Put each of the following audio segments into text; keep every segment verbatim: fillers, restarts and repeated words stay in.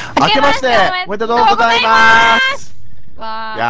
明けましておめでとうございます。 わー。 い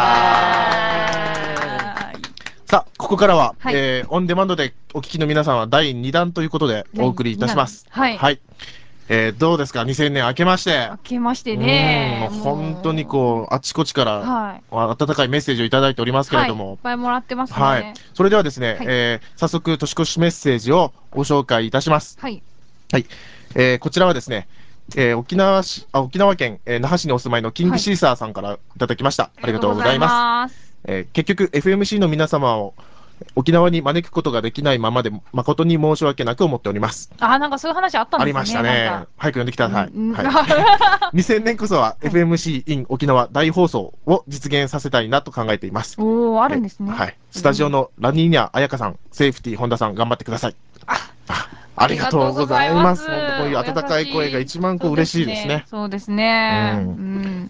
やー。さあ、ここからは、 はい、 えー、オンデマンドでお聞きの皆さんはだいにだんということでお送りいたします。 はい。 はい。えー、どうですかにせんねん明けまして。 明けましてね。 うん、本当にこう、あちこちから、 はい、 温かいメッセージをいただいておりますけれども。 はい、いっぱいもらってますね。 はい。それではですね、 はい、 えー、早速年越しメッセージをご紹介いたします。 はい。 はい。えー、こちらはですね、えー、沖縄市、あ、沖縄県、えー、那覇市にお住まいのキングシーサーさんからいただきました。はい、ありがとうございます。えー、結局 エフエムシー の皆様を沖縄に招くことができないままで誠に申し訳なく思っております。 あ、なんかそういう話あったんですね。 ありましたね。早く読んできてください。はい。にせんねんこそは エフエムシー in 沖縄大放送を実現させたいなと考えています。 おー、あるんですね。 はい。スタジオのラニーニャ彩香さん、セーフティー本田さん頑張ってください。ありがとうございます。本当こういう温かい声が一番こう嬉しいですね。 そうですね。 うん。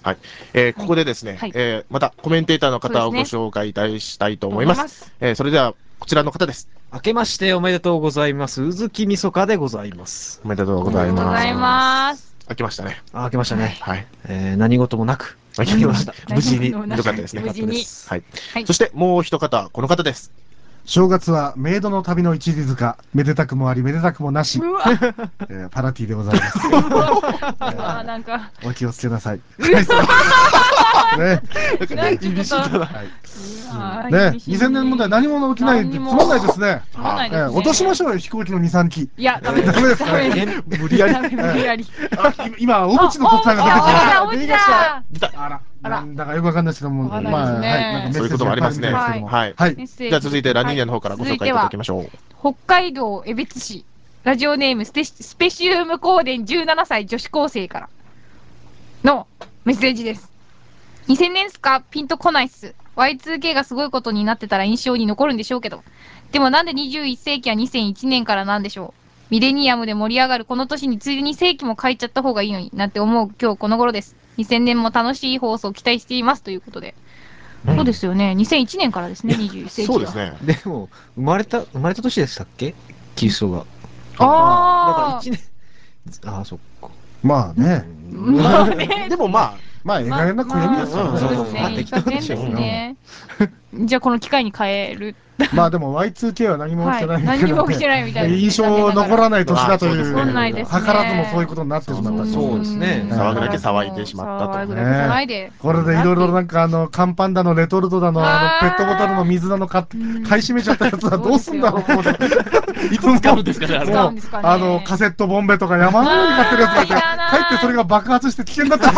はい。えー、ここでですね、えー、またコメンテーターの方をご紹介いたしたいと思います。えー、それではこちらの方です。 明けましておめでとうございます。うずきみそかでございます。 おめでとうございます。明けましたね。 あ、明けましたね。 はい。 えー、何事もなく明けました。無事によかったですね。 無事に。 はい。そしてもう一方、この方です。 正月はメイドの旅の一里塚、めでたくもありめでたくもなし、えー、パラティでございます。 あ、なんかお気をつけなさい。 ね、 厳しいだな。ね、にせんねん問題何も起きないってつまんないですね。落としましょうよ飛行機のに、さんき。 いや、ダメです。 ダメですか。無理やり。 無理やり。 今小渕の答えが出てきました。 出た。 あら。なんだかよくわかんないですけども、まあ、はい、なんかそういうこともありますね。はい。はい。じゃあ続いてラニーニャの方からご紹介いただきましょう。 北海道江別市、ラジオネームスペスペシウム光電じゅうななさい女子高生からのメッセージです。にせんねんっすか？ピンとこないっす。ワイツーケー がすごいことになってたら印象に残るんでしょうけど。でもなんでにじゅういっせいきはにせんいちねんからなんでしょう。ミレニアムで盛り上がるこの年についでに世紀も変えちゃった方がいいのになんて思う今日この頃です。にせんねんも楽しい放送を期待していますということで。うん、そうですよね。にせんいちねんからですね、にじゅういっせいきは。 そうですね。でも、生まれた、生まれた年でしたっけ？キリストが。 ああ。 だからいちねん。ああ、そっか。 まあね。 まあね。 でもまあ、 まあ、ええ加減な暦ですよね。 そうですね。いい加減ですね。じゃあこの機会に変える。 まあでも ワイツーケー は何も起きてないみたいな。 何も起きてないみたいな。 印象残らない年だという。 そうないですね。 図らずもそういうことになってしまった。 そうですね。 騒ぐだけ騒いでしまったと。 騒ぐだけじゃないで。 これでいろいろなんかあの、乾パンだの、レトルトだの、あの、ペットボトルの水だの買って、買い占めちゃったやつはどうすんだろうと思って。 いつ使うんですかね、 もう、あの、カセットボンベとか山のように買ってるやつがいて、帰ってそれが爆発して危険だった。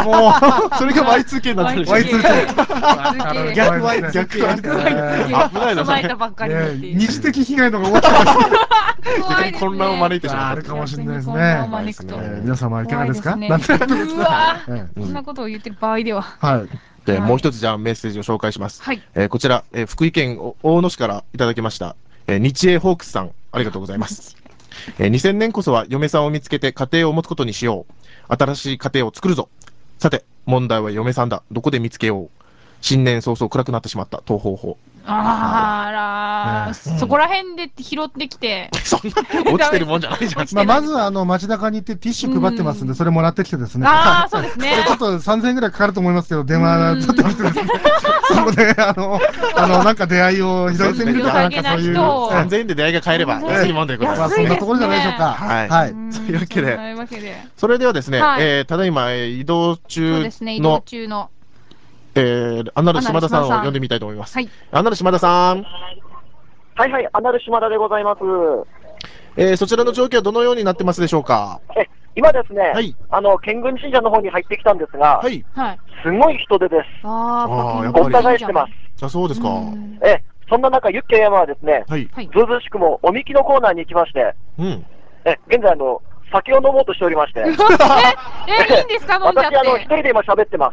もう、 それが ワイツーケー になってる。 ワイツーケー。 逆 ワイツーケー。 危ないな、 備えたばっかりで。 二次的被害のが起きてました。混乱を招いてしまう。 あるかもしれないですね。皆様いかがですか？なんてうわそんなことを言ってる場合では。 はい。 で、もう一つじゃあメッセージを紹介します。はい。こちら、福井県大野市からいただきました。日英ホークスさん、ありがとうございます。にせんねんこそは嫁さんを見つけて家庭を持つことにしよう。新しい家庭を作るぞ。さて、問題は嫁さんだ。どこで見つけよう。新年早々暗くなってしまった。東方法。 あら、そこら辺で拾ってきて。 そんな落ちてるもんじゃないじゃん。 まあ、まずは、あの、街中に行ってティッシュ配ってますんで、それもらってきてですね。 ああ、そうですね。 ちょっとさんぜんえんぐらいかかると思いますけど、電話取ってきてですね。そこで、あの、あの、なんか出会いを拾ってみるとか、なんかそういう。 さんぜんえんで出会いが買えれば安いもんでございます。 まあ、そんなところじゃないでしょうか。 はい。はい。というわけで。それではですね、えただいま移動中の、えー、アナル島田さんを呼んでみたいと思います。はい。アナル島田さん。 はいはい、アナル島田でございます。 えー、そちらの状況はどのようになってますでしょうか？ え、今ですね、はい、あの、県軍神社の方に入ってきたんですが、はい。すごい人手です。 ああ、やっぱり。ごった返してます。 あ、そうですか。 え、そんな中、ユッケ山はですね、はい。ずうずうしくも、おみきのコーナーに行きまして、うん。え、現在あの、酒を飲もうとしておりまして。え、 え、いいんですか？飲んじゃって。 私、あの、一人で今喋ってます。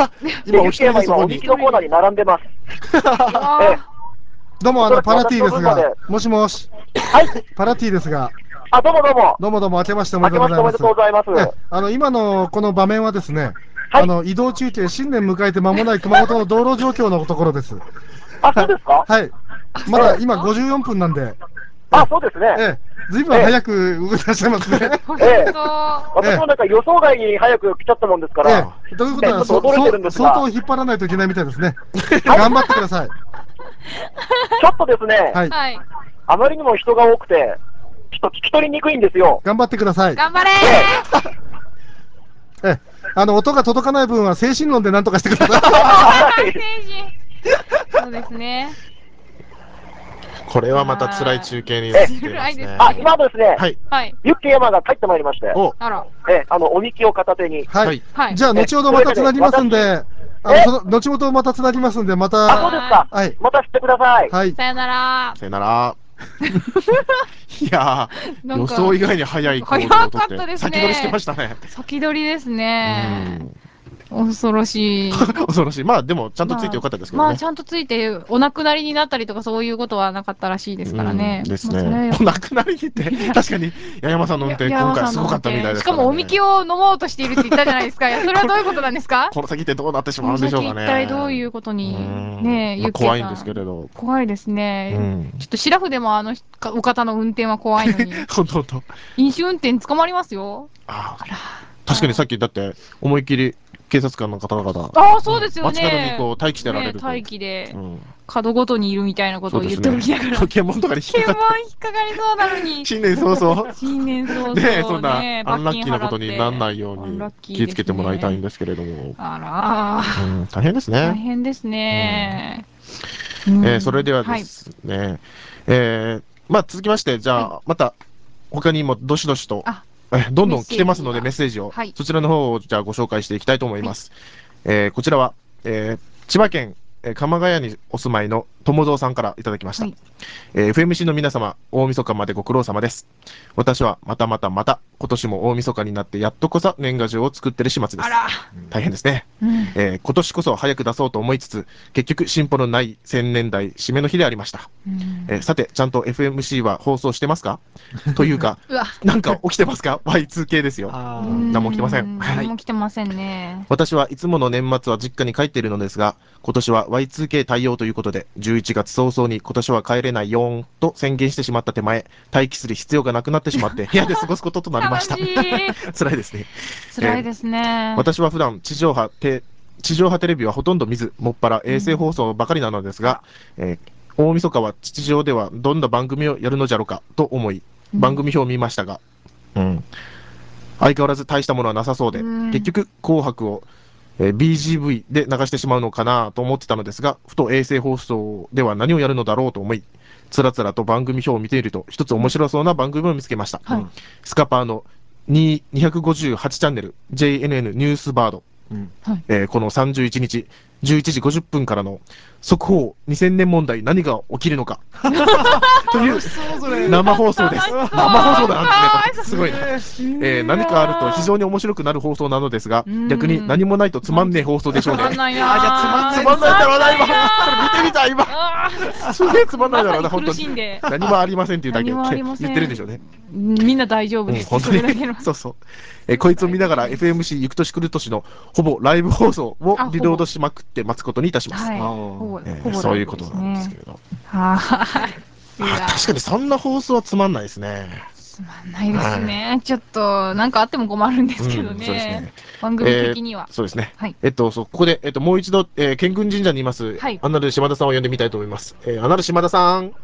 今、おみ今、おみきのコーナーに並んでます。 え、どうも、あの、パラティですが、もしもし。はい。パラティですが。 あ、どうもどうも。 どうもどうも、明けましておめでとうございます。 明けましておめでとうございます。 あの、今のこの場面はですね、あの、移動中継、新年迎えて間もない熊本の道路状況のところです。 あ、そうですか？ はい。まだ今ごじゅうよんぷんなんで。 あ、そうですね。 ええ。 ずいぶん早く動いてらっしゃいますね。 ええ。私もなんか予想外に早く来ちゃったもんですから。 ええ。ということは、 ちょっと驚いてるんですが相当引っ張らないといけないみたいですね。頑張ってください。 ちょっとですね、 はい。 あまりにも人が多くて、ちょっと聞き取りにくいんですよ。 頑張ってください。 頑張れーええ。あの、音が届かない分は精神論で何とかしてください。 精神。そうですね。 これはまた辛い中継になってますね。 あ、今ですね、 はい。 ユッケ山が帰ってまいりまして、 あら。 え、あの、おみきを片手に。 はい。じゃあ、後ほどまたつなぎますんで、あの、その、後ほどまたつなぎますんで、また。 あ、そうですか。はい。またしてください。 はい。 さよなら。 さよなら。いやー、予想以外に早い行動をとって先取りしてましたね。 先取りですね。恐ろしい。 恐ろしい。まあでも、ちゃんとついてよかったですけどね。 まあ、ちゃんとついて、お亡くなりになったりとかそういうことはなかったらしいですからね。 ですね。お亡くなりにって、確かに、八山さんの運転、今回すごかったみたいですしかも、おみきを飲もうとしているって言ったじゃないですか。それはどういうことなんですか？ この先ってどうなってしまうんでしょうかね。 一体どういうことに、ねえ、 怖いんですけれど。 怖いですね。ちょっと、シラフでもあのお方の運転は怖いのに。 本当本当。 飲酒運転捕まりますよ。 あら。確かにさっき、だって、思いっきり、警察官の方々。 ああ、そうですよね。 街角にこう待機してられると。 待機で、角ごとにいるみたいなことを言っておきながら。 検問とかに引っかかりそうなのに。 新年早々。 新年早々。 ねそんな、アンラッキーなことにならないように気をつけてもらいたいんですけれども。 あら。大変ですね。 大変ですね。 えそれではですね、えまあ続きまして、じゃあ、また、他にもどしどしと、どんどん来てますので、メッセージを、そちらの方をじゃあご紹介していきたいと思います。えこちらは、え千葉県鎌ヶ谷にお住まいの友蔵さんからいただきました。えー、エフエムシー の皆様、大晦日までご苦労様です。私はまたまたまた、今年も大晦日になってやっとこそ年賀状を作ってる始末です。大変ですね、うんえー。今年こそ早く出そうと思いつつ、結局進歩のない千年代締めの日でありました。うんえー、さて、ちゃんと エフエムシー は放送してますかというか、なんか起きてますか ワイツーケー ですよ。何も起きてません。 何も起きてませんね。 私はいつもの年末は実家に帰っているのですが、今年は ワイツーケー 対応ということで、じゅういちがつ早々に今年は帰れないよーんと宣言してしまった手前、待機する必要がなくなってしまって、部屋で過ごすこととなりました。辛いですね。 辛いですね、 えー。私は普段地上波テ、地上波テレビはほとんど見ず、もっぱら衛星放送ばかりなのですが、うんえー、大晦日は地上ではどんな番組をやるのじゃろうかと思い、番組表を見ましたが、うん、相変わらず大したものはなさそうで、うん、結局、紅白をえー、ビージーブイ で流してしまうのかなと思ってたのですが、ふと衛星放送では何をやるのだろうと思い、つらつらと番組表を見ていると、一つ面白そうな番組を見つけました。はい、スカパーのにひゃくごじゅうはちチャンネル、ジェイエヌエヌ ニュースバード。うんはいえー、このさんじゅういちにち、じゅういちじごじゅっぷんからの速報にせんねん問題何が起きるのかという生放送です。生放送だなんてね、すごいな、えー。何かあると非常に面白くなる放送なのですが、逆に何もないとつまんねえ放送でしょうね。 つまんないなあ、じゃつまんないだろうな、今。それ見てみたい、今。すげえつまんないだろうな、本当に。何もありませんっていうだけ言ってるんでしょうね。 みんな大丈夫です。 本当に。そうそう。えー、こいつを見ながら エフエムシー 行く年来る年のほぼライブ放送をリロードしまくって待つことにいたします。はいえー、そういうことなんですけれど。あ確かにそんな放送はつまんないですね。 つまんないですね。はい、ちょっと、なんかあっても困るんですけどね。うん、そうですね。番組的には。 えー、そうですね。はい。えっと、そう、ここで、えっと、もう一度、えー、建軍神社にいます、はい、アナル島田さんを呼んでみたいと思います。えー、アナル島田さん。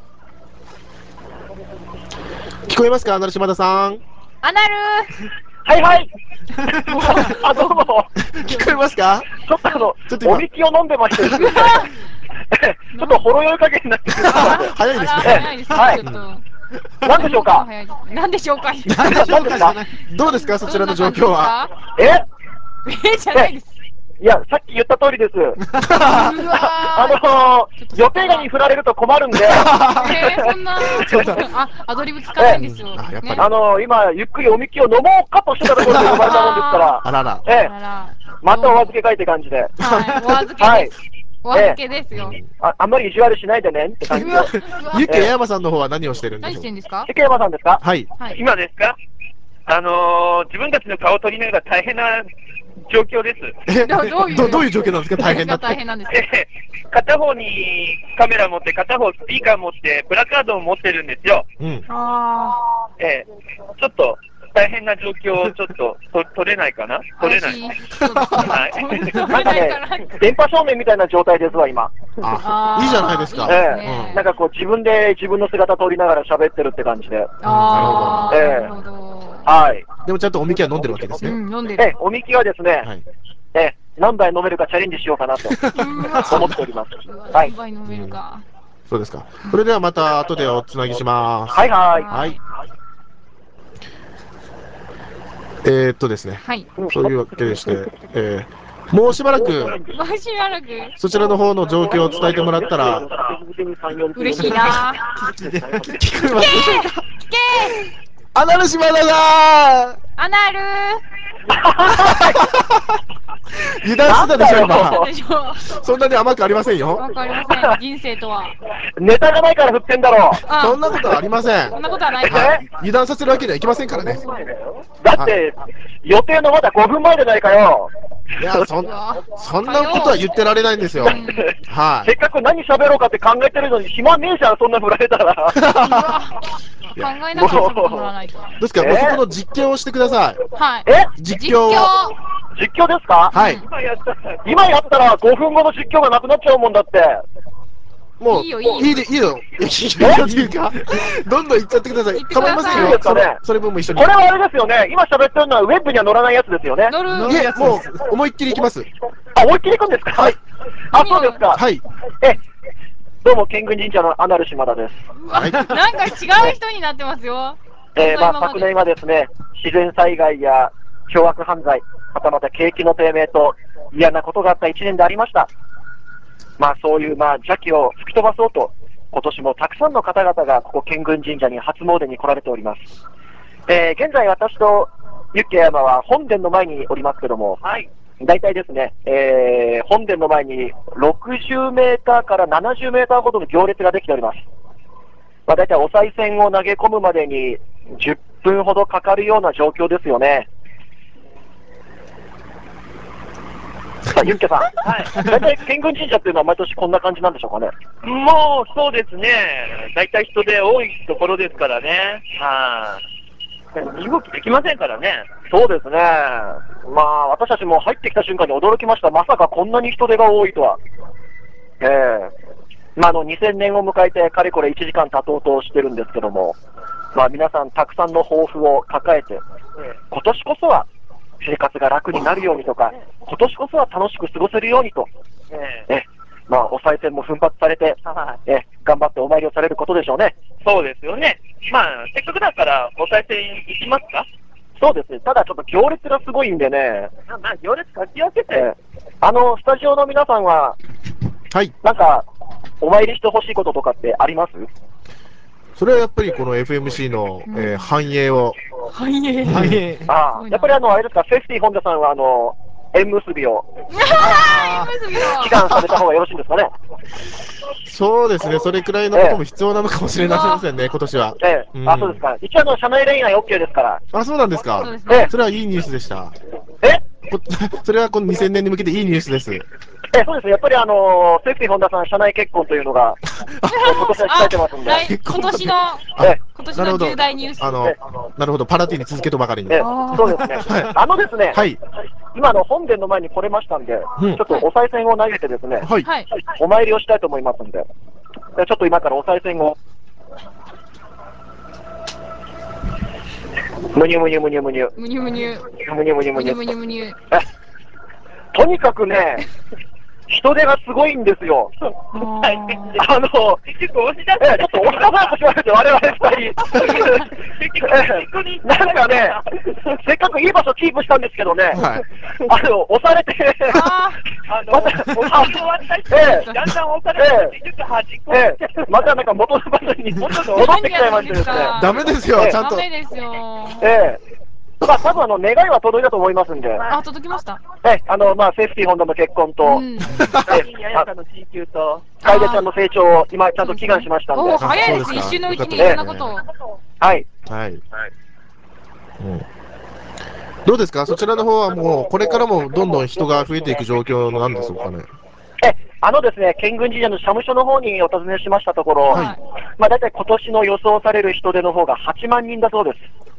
聞こえますか、アナル島田さん。 アナルはいはい。あ、どうも。 聞こえますか？ ちょっとあの、ちょっとおみきを飲んでましてですね。ちょっとほろ酔い加減になってきました。 早いですね。 早いですね。はい。何でしょうか？ 何でしょうか？ 何ですか？どうですか、そちらの状況は？ え？ えじゃないです。 いや、さっき言った通りです。あのー、予定外に振られると困るんで。えー、そんな、あ、アドリブ聞かないんですよ。 あ、やっぱり。 あのー、今、ゆっくりおみきを飲もうかとしてたところで呼ばれたもんですから。 あらら。 ええ。またお預け会って感じで。はい、 お預けです。お預けですよ。 あ、あんまり意地悪しないでねって感じで。 ゆけやまさんの方は何をしてるんですか？ 何してるんですか？ ゆけやまさんですか？ はい。 今ですか？あのー、 自分たちの顔を撮りながら大変な状況です。 え、どういうどういう状況なんですか、大変なって。 大変なんですか。 片方にカメラ持って、片方スピーカー持って、プラカードを持ってるんですよ。 うん。 ああ。 ええ、ちょっと大変な状況をちょっとと撮れないかな撮れない。 はい。 なんかね、電波照明みたいな状態ですわ、今。 あ、いいじゃないですか。 ええ、なんかこう自分で自分の姿撮りながら喋ってるって感じで。 ああ、なるほど。 はい。 でもちゃんとおみきは飲んでるわけですね。 うん、飲んでる。 え、おみきはですね、え、何杯飲めるかチャレンジしようかなと思っております。 はい。何杯飲めるか。 そうですか。それではまた後でおつなぎします。 はいはい。 はい。えー、っとですね。はい。そういうわけでして、えー、もうしばらく、 もうしばらく、 そちらの方の状況を伝えてもらったら、 嬉しいな。 聞こえますでしょうか。聞けアナル島田がアナル油断してたでしょ、今。そんなに甘くありませんよ。 わかりません。人生とは。 ネタがないから振ってんだろう。 そんなことはありません。 そんなことはない。 油断させるわけにはいきませんからね。 だって、予定のまだごふんまえじゃないかよ。 いや、そんそんなことは言ってられないんですよ。はい。 せっかく何喋ろうかって考えてるのに、暇ねえじゃん、そんな振られたら。 考えながら喋ってもらわないと。 どうですか、もうそこの実況をしてください。 はい。 え実況を。 実況ですか？ はい。 今やったらごふんごの実況がなくなっちゃうもんだって。 もう、いいよ、いいよ。いいで、いいよ。いいよっていうか、どんどん言っちゃってください。構いませんよ。それ、それ分も一緒に。 これはあれですよね。今喋ってるのはウェブには載らないやつですよね。 載る。 いえ、もう、思いっきりいきます。 あ、思いっきりいくんですか？はい。あ、そうですか。 はい。 え、どうも、ケング神社のアナル島田です。 はい。なんか違う人になってますよ。 えー、まあ、昨年はですね、自然災害や凶悪犯罪、またまた景気の低迷と嫌なことがあった一年でありました。まあ、そういう、まあ、邪気を吹き飛ばそうと、今年もたくさんの方々がここ健軍神社に初詣に来られております。えー、現在私とユッケ山は本殿の前におりますけども、はい、大体ですね、えー、本殿の前にろくじゅうメーターからななじゅうメーターほどの行列ができております。まあ、大体お賽銭を投げ込むまでにじゅっぷんほどかかるような状況ですよね。さあ、ユッケさん、はい、大体健軍神社っていうのは毎年こんな感じなんでしょうかね。 もうそうですね、大体人で多いところですからね、はい、身動きできませんからね。 そうですね、まあ、私たちも入ってきた瞬間に驚きました、まさかこんなに人手が多いとは。えーまあ、あのにせんねんを迎えて、かれこれいちじかん経とうとしてるんですけども、まあ、皆さん、たくさんの抱負を抱えて、今年こそは生活が楽になるようにとか、今年こそは楽しく過ごせるようにと、ええまあ、お賽銭も奮発されて、え頑張ってお参りをされることでしょうね。 そうですよね。まあ、せっかくだからお賽銭行きますか？ そうですね。ただちょっと行列がすごいんでね。 まあ、行列かき分けて、 えあの、スタジオの皆さんは、 はい。 なんか、お参りしてほしいこととかってあります？ それはやっぱりこの エフエムシー の、えー、繁栄を。 繁栄。 繁栄。 ああ、やっぱりあの、あれですか、セーフティー本田さんは、あの、縁結びを、祈願された方がよろしいんですかね。 そうですね、それくらいのことも必要なのかもしれませんね、今年は。 ええ、うん、あ、そうですか。一応、あの、社内恋愛 OK ですから。 あ、そうなんですか。 ええ、 それはいいニュースでした。 えそれはこのにせんねんに向けていいニュースです。 え、そうですね。やっぱりあのー、セーフティー本田さん、社内結婚というのが、今年は控えてますんで。 今年の、今年の重大ニュース。 あの、なるほど、パラティに続けとばかりに。 そうですね。あのですね、 はい。 今の本殿の前に来れましたんで、ちょっとお賽銭を投げてですね、 はい。 お参りをしたいと思いますんで、ちょっと今からお賽銭を。むにゅむにゅむにゅむにゅ。 むにゅむにゅ。 むにゅむにゅむにゅ。 むにゅむにゅ。 とにかくね、人手がすごいんですよ。あの、ちょっと押し出そうとしまして、我々二人。なんかね、せっかくいい場所キープしたんですけどね、あの、押されて、 あの、また、終わったりして、だんだん押されて、ちょっと端っこまたなんか元の場所に戻ってきちゃいましてですね。 ダメですよ、ちゃんと。 ダメですよ。 ええ。まあ、多分あの、願いは届いたと思いますんで。 あ、届きました。 え、あの、まあ、セーフティー本田の結婚と、 ややかの地球と、 楓ちゃんの成長を今、ちゃんと祈願しましたんで。 お、早いですね、一瞬のうちにいろんなことを。 はい。 はい。 どうですか、そちらの方はもう、これからもどんどん人が増えていく状況なんでしょうかね。 え、あのですね、県軍神社の社務所の方にお尋ねしましたところ、 はいまあ大体今年の予想される人出の方がはちまんにんだそうです。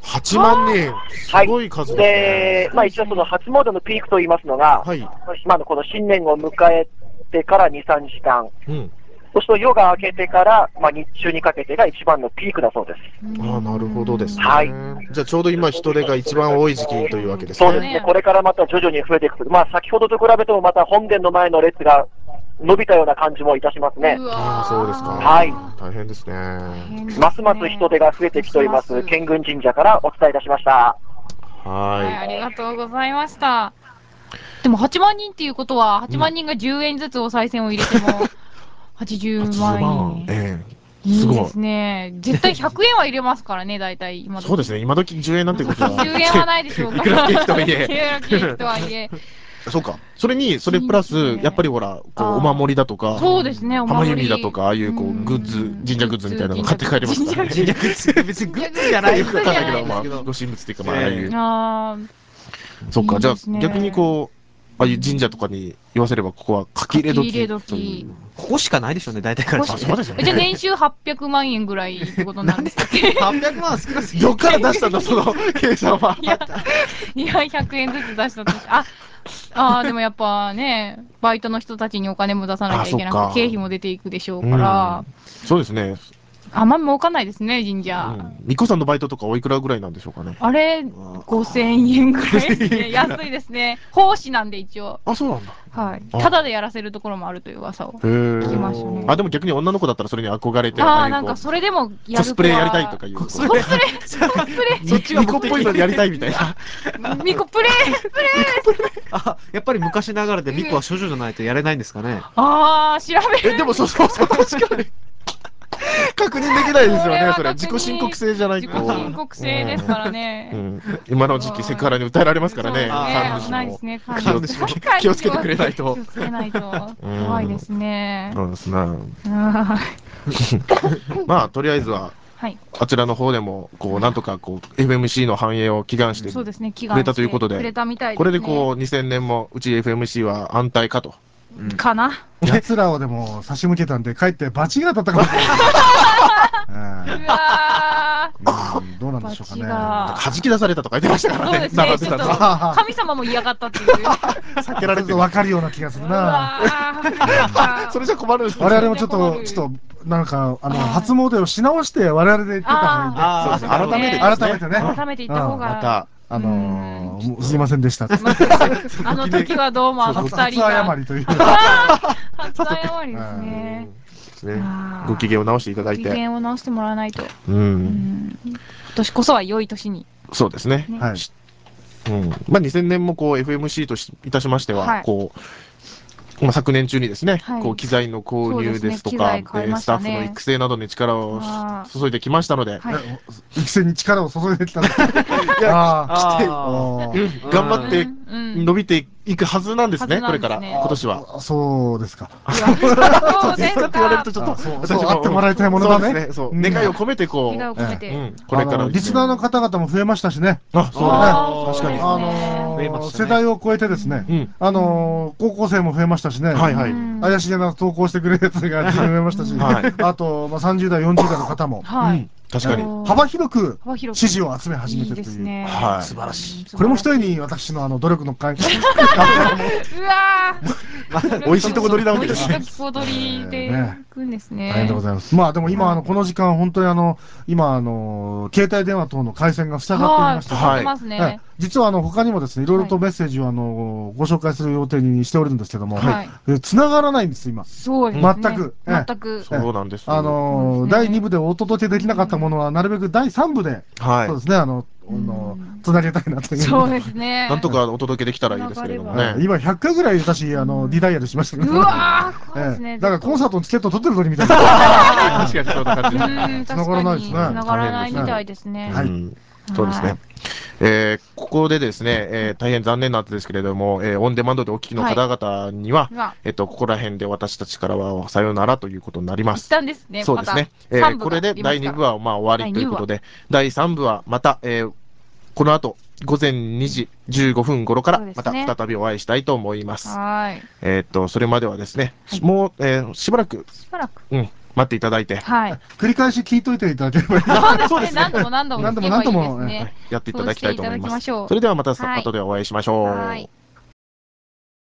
はちまんにん、すごい数ですね。 で、まあ一応その初詣のピークといいますのが、 はい。 まあこの新年を迎えてからに、さんじかん、 うん。 そうすると夜が明けてから、まあ、日中にかけてが一番のピークだそうです。 ああ、なるほどですね。 はいじゃあちょうど今人手が一番多い時期というわけですね。 そうですね、これからまた徐々に増えていくと、まあ先ほどと比べてもまた本殿の前の列が伸びたような感じもいたしますね。 ああ、そうですか。 はい大変ですね。 ますます人手が増えてきております、県軍神社からお伝えいたしました。 はい、 はありがとうございました。でもはちまんにんっていうことは、はちまんにんがじゅうえんずつお賽銭を入れても、はちじゅうまん円。 ええいいですごい。 すね。絶対ひゃくえんは入れますからね、大体今時。 そうですね。今時じゅうえんなんてことは。 じゅうえんはないでしょうか。 いくらケーキとはいいくえ。 らケーキとはいえ。 そうか。それに、それプラス、 いいですねやっぱりほら、こう、 あーお守りだとか、 そうですね、お浜守り。 弓だとか、ああいうこう、 んグッズ、神社グッズみたいなの買って帰りますからね。 神社神社グッズ、別にグッズじゃないよくわかんないけど、まあ、 んですけどご神仏っていうか、まあ、ああいう。 あそっか。じゃあいいです、ね逆にこう、ああいう神社とかに言わせれば、ここは書き入れ書き入れ時時という。 ここしかないでしょうね、大体からあ、 して。 そうですよねじゃあ年収はっぴゃくまん円ぐらいってことなんですかっけはっぴゃくまんは少なすぎどっから出したんだ、その計算は。 いや、いや、ひゃくえんずつ出したとし、あ、あーでもやっぱね、バイトの人たちにお金も出さなきゃいけなあそっかくて、経費も出ていくでしょううんから、 そうですね。 あんま儲かんないですね、神う社。 ん。みこさんのバイトとかおいくらぐらいなんでしょうかね。 あれ、ごせんえんぐらいですね。安いですね。奉仕なんで一応。 あ、そうなんだ。 はい。 あただでやらせるところもあるという噂をへ聞きましたね。 え。あ、でも逆に女の子だったらそれに憧れて、 ああ、 ああいうこうなんかそれでもやる子はコスプレやりたいとかいう。 コスプレ。コスプレ。そっちがミコっぽいのにやりたいみたいな。 ミコプレイあ、やっぱり昔ながらでミコは処女じゃないとやれないんですかね。 ああ、調べる。 え、でもそうそうそう、確かに。確認できないですよね、それ。 確認自己申告制じゃないと。 自己申告制ですからね。 うんうん今の時期セクハラに訴えられますからね。 そう神主もですね危ないですね、 気を神主も気をつけてくれないと気を。つけないと。 うん怖いですね。 そうですね。 あまあ、とりあえずは、 ーはい。 あちらの方でも、こう、なんとか、こう、エフエムシー の繁栄を祈願してそうですね、祈くれた願してということでくれたみたいですね。 これでこう、にせんねんも、うち エフエムシー は安泰かと。 かな。 奴らをでも差し向けたんで、かえって罰が当たったかもしれない。えうわえうんどうなんでしょうかね。 罰が弾き出されたとか言ってましたからね。 そうですね、ちょっと並んでたんで神様も嫌がったっていう。 避けられてる。 わかるような気がするな。 うわーそれじゃ困るんですよ。 我々もちょっと、 困るちょっと、なんか、あの、 はい初詣をし直して我々で言ってた方がいいんで。 あーそうですね。改めてねですね。 改めてね改めて言った方が。 また、 あのー、もうすいませんでした。 あの時はどうもあの二初人が。 謝りという。 初謝りですね。 ねあーご機嫌を直していただい機て。 嫌を直してもらわないと。 う。 うんん。今年こそは良い年に。 そうですね。 ねはい。 うん。まあ、にせんねんもこう、エフエムシー としいたしましては、 はいこう、まあ、昨年中にですね、 はいこう機材の購入ですとそうか、 ですね機材買いえーましたねスタッフの育成などに力をあー注いできましたので、 はいえお育成に力を注いできたんです。 いやああーーおーうん頑張ってうんうん伸びていくはずなんですね、 はずこれから、 なんですね今年は。 あそうですか。 そうですって言われるとか。 ちょっと、 あそう私もそうあってもらいたいものだねそうですね、そう。 うん願いを込めてこ願いを込めて。 う、うん、これからあのリですね。 スナーの方々も増えましたしね。 あ、そうあーですね。確かに。 あそうですねのー増えましたね世代を超えてですね、 うん。 あのー高校生も増えましたしね。 はいはい。 うん怪しげな投稿してくれるやつが随分増えましたし、 はいあと、まあ、さんじゅう代、よんじゅう代の方も、 はいうん。確かに。 おー幅広く幅広く支持を集め始めいいてるという。 ですね。 はい素晴らしい。 これも一重に私のあの努力の会うわー。 美味しいとこ取りなわけ美ですね味しいとこ取りで行くんですね。 大変でございます。まあでも今、 はいあの、この時間、本当にあの、今、あの、携帯電話等の回線が塞がっておりまして、 はい、ってますはいね。 実はあの、他にもですね、いろいろとメッセージをあの、ご紹介する予定にしておるんですけども、 はい。 え繋がらないんです、今。 そうですね。 全くええ全く。 そうなんです。 あのそうですねだいに部でお届けできなかったものは、なるべくだいさん部で、 はいそうですね、あの、あの、つなげたいなという。 そうですね。 なんとかお届けできたらいいですけれどもね。 はい今ひゃっかいぐらい私、あの、リダイヤルしましたけどうわー、怖いですね。 ええだからコンサートのチケット取ってる時みたいな。 確かにそんな感じですね。 うん、 繋がらないですね繋がらないみたいですね。 はいうんそうですはいね。えーここでですね、えー大変残念なんですけれども、えーオンデマンドでお聞きの方々には、 うわえっと、ここら辺で私たちからはさようならということになりま一す。 旦ですね。 そうですね。 また三部がえーこれでだいに部はまあ終わりということだいで、だいさん部はまた、えーこの後、 午前にじじゅうごふん頃からそうですまたね再びお会いしたいと思います。 はい。 えーっと、それまではですね、 はいもう、えーしばらく、 しばらく。 うん、待っていただいて、 はい。 繰り返し聞いといていただければいい。 そうですね。何度も何度も何度も聞けばいい何度もですね。 やっていただきたいと思います。 そうしていただきましょうそれではまたさはい後でお会いしましょう。 はい。